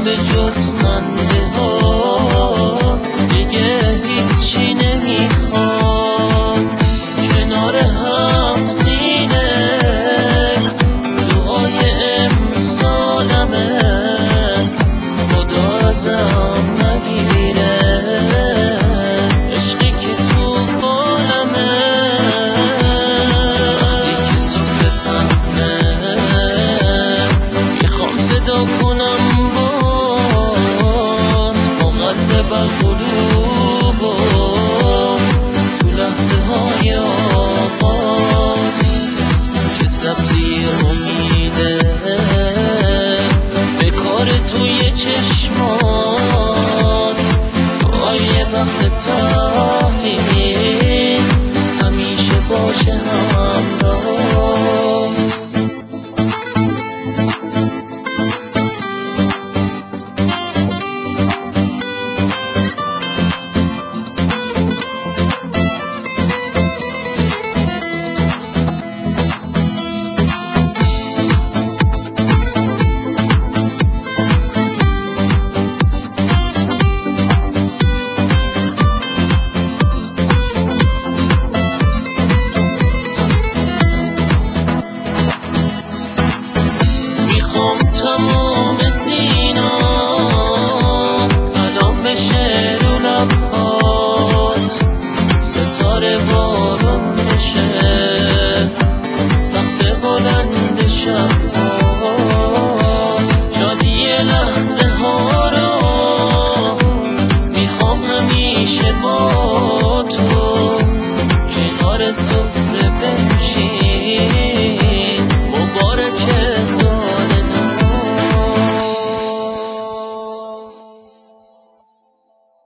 به جز خنده ها دیگه هیچی نمیخواد. کنار هم سینه دعای امسالمه، خدا ازم نگیره عشقی که تو فالمه. وقتی که صبح تنه میخوام صدا کنم باز با قلب برقلوب و تو لحظه های آغاز که سبزی امیده به کار توی چشمات. دعای وقت تحویل همیشه باشه همراه